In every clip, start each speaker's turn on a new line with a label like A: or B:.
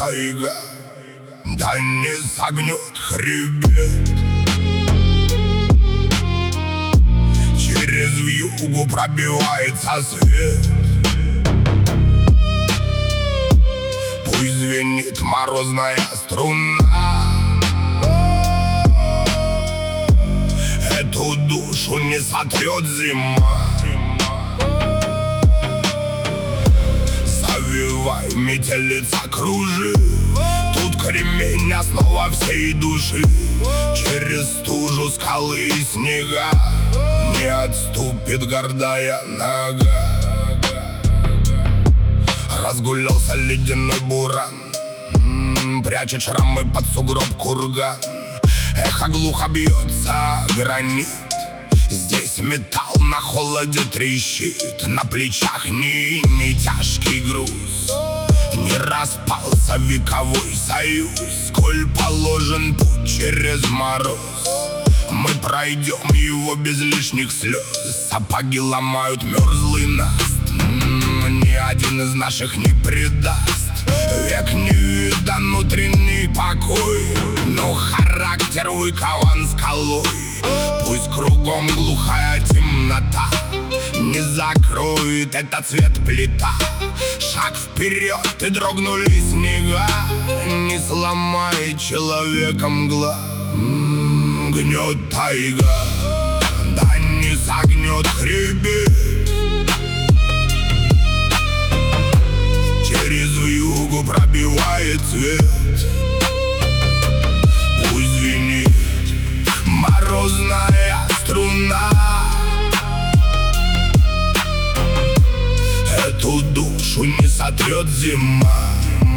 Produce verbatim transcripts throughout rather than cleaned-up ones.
A: тайга, да не согнет хребет. Через вьюгу пробивается свет. Пусть звенит морозная струна, эту душу не сотрет зима. Завивай, метелица, кружи, тут кремень основа всей души. Через стужу, скалы и снега не отступит гордая нога. Разгулялся ледяной буран, прячет шрамы под сугроб курган. Эхо глухо бьется гранит, здесь металл на холоде трещит. На плечах не, не тяжкий груз, не распался вековой союз. Сколь положен путь через мороз, мы пройдем его без лишних слез. Сапоги ломают мерзлый наст, ни один из наших не предаст. Век не видан внутренний покой, но характер выкован скалой. Пусть кругом глухая темнота не закроет этот цвет плита. Шаг вперед, и дрогнули снега, не сломает человека мгла. М-м, гнет тайга, да не согнет хребет. Через вьюгу пробивает цвет. Пусть звенит морозная струна, эту душу не сотрет зима.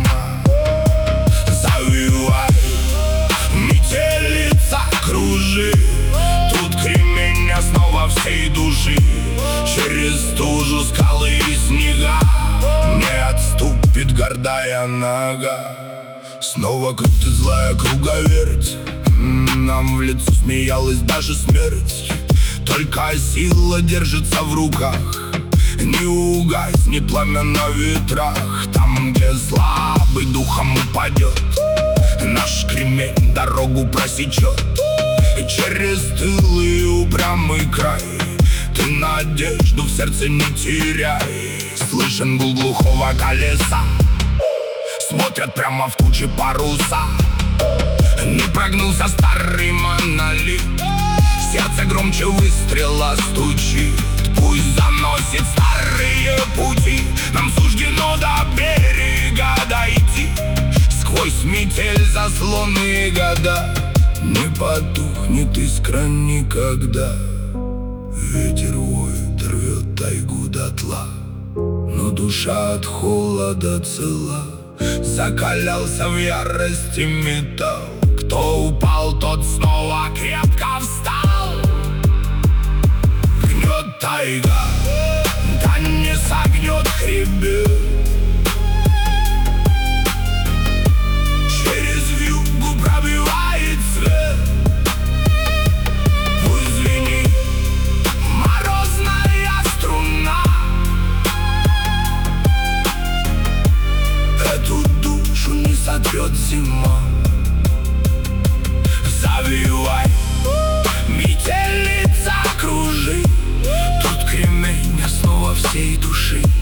A: Завивай, метелица, кружи, тут кремень основа всей души. Через стужу, скалы и снега не отступит гордая нога. Снова крут и злая круговерть, нам в лицо смеялась даже смерть. Только сила держится в руках, не угаснет пламя на ветрах. Там, где слабый духом упадет, наш кремень дорогу просечет. И через тылый упрямый край ты надежду в сердце не теряй. Слышен гул глухого колеса, смотрят прямо в тучи паруса. Не прогнулся старый монолит, сердце громче выстрела стучит. Пусть заносит старые пути, нам суждено до берега дойти. Сквозь метель, заслоны года, не потухнет искра никогда. Ветер воет, рвет тайгу дотла, но душа от холода цела. Закалялся в ярости металл, кто упал, тот снова крепко встал. Гнет тайга, да не согнет хребет. Через вьюгу пробивает свет. Пусть звенит морозная струна, эту душу не сотрет зима. Завивай, метелица, кружи, тут кремень основа всей души.